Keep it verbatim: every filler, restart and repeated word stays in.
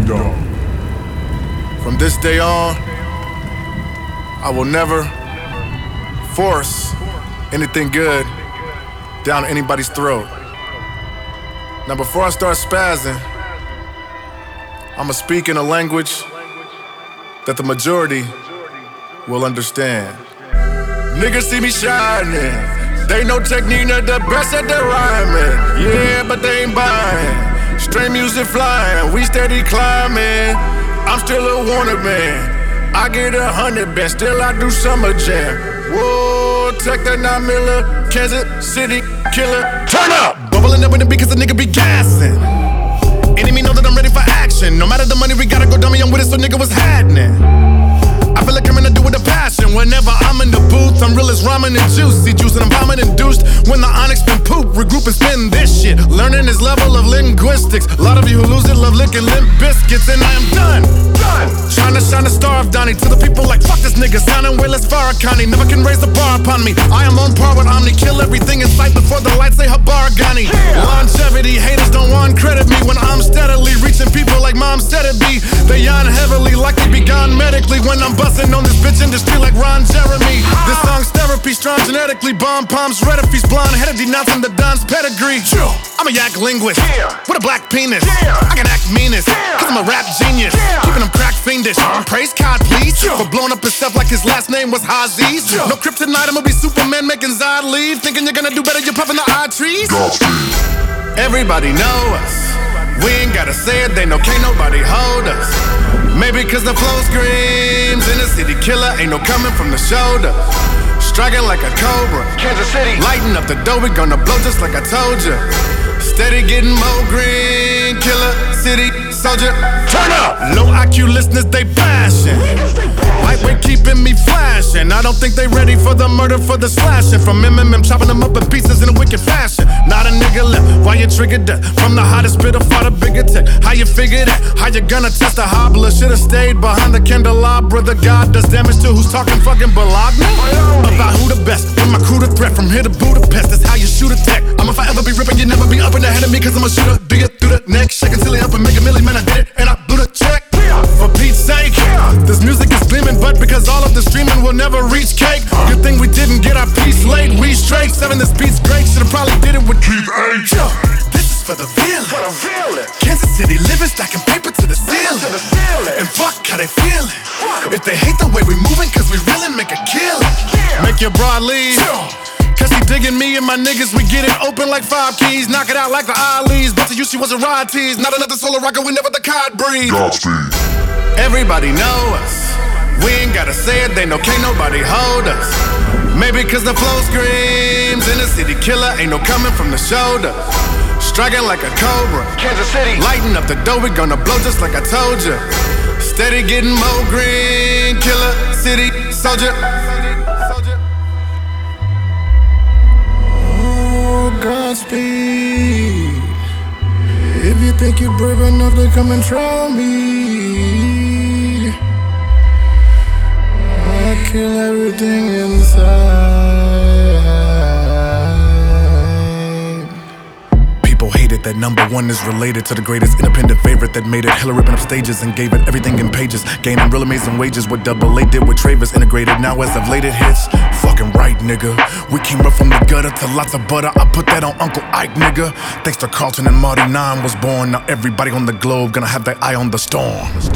kingdom. From this day on, I will never force anything good down anybody's throat. Now before I start spazzing, I'ma speak in a language that the majority will understand. Niggas see me shining, they know technique not the best at the rhyming. Yeah, but they ain't buying. Straight music flying, we steady climbing. I'm still a wanted man. I get a hundred bands, still I do summer jam. Whoa, check that nine miller, Kansas City killer. Turn up! Bubbling up with the beat cause the nigga be gassing. Enemy know that I'm ready for action. No matter the money, we gotta go dummy, I'm with it, so nigga, what's happening? I feel like I'm gonna do it with a passion. Whenever I'm in the booth, I'm real as ramen and juicy juice, and I'm vomit induced. When the onyx been poop, regroup and spin this shit. Learning this level of linguistics. A lot of you who lose it love licking limp biscuits, and I am done. Done. Trying to shine the star of Donnie to the people like fuck this nigga. Sounding way less Farrakani. Never can raise the bar upon me. I am on par with Omni. Kill everything in sight before the lights say Habargani. Yeah. Longevity, haters don't want credit me when I'm steadily reaching people like mom said it be. They yawn heavily like they be gone medically when I'm busting on this bitch industry like Ron Jeremy. This song's therapy, strong genetically, bomb palms, red if he's blonde headed, denouncing the Don's pedigree. I'm a yak linguist, yeah, with a black penis. Yeah. I can act meanest, yeah, cause I'm a rap genius. Yeah. Keeping him crack fiendish. Uh. Praise God, please. Yeah. For blowing up himself like his last name was Haziz. Yeah. No kryptonite, I'ma be Superman making Zod leave. Thinking you're gonna do better, you're puffing the odd trees. Everybody know us. We ain't gotta say it, they know can't nobody hold us. Maybe cause the flow screams in the city killer, ain't no coming from the shoulder. Striking like a cobra, Kansas City. Lighting up the dough, we gonna blow just like I told ya. Steady getting more green, killer city soldier. Turn up! Low I Q listeners, they bashing. Lightweight keeping me flashing. I don't think they ready for the murder, for the slashing. From M M M chopping them up in pieces in a wicked fashion. Not a nigga left, why you triggered that? From the hottest spitter, fought a bigger tech. How you figure that? How you gonna test a hobbler? Should've stayed behind the candelabra. The God does damage to who's talking fucking Bologna? About who the best, with my crew the threat. From here to Budapest, that's how you shoot a tech. I'ma forever be ripping, you never be up in the head of me. Cause I'm a shooter, do you through the neck. Shaking silly up and make a million, man I did it. And I blew the check. For Pete's sake, this music is gleaming, but because all of the streaming will never reach cake. Good thing we didn't get our piece late. We straight, seven, this beat's great. Should've probably did it with Keith H. This is for the feeling. Kansas City living, stacking paper to the ceiling. And fuck how they feeling. If they hate the way we moving, cause we reelin', make a kill. Make your broad leave. Cause he digging me and my niggas, we get it open like five keys. Knock it out like the Ali's, but to you she was a ride tease. Not another solo rocker, we never the cod breed. Godspeed. Everybody know us, we ain't gotta say it, they know can't nobody hold us. Maybe cause the flow screams in the city killer, ain't no coming from the shoulder. Striking like a cobra, Kansas City. Lighting up the dough, we gonna blow just like I told ya. Steady getting more green, killer city soldier. Godspeed. If you think you're brave enough to come and try me, I kill everything inside. People hate it that number one is related to the greatest independent favorite that made it. Hella ripping up stages and gave it everything in pages. Gaining real amazing wages, what Double A did with Travis integrated. Now as of late it hits. Fucking right, nigga. We came up from the gutter to lots of butter. I put that on Uncle Ike, nigga. Thanks to Carlton and Marty, nine was born. Now everybody on the globe gonna have their eye on the storm.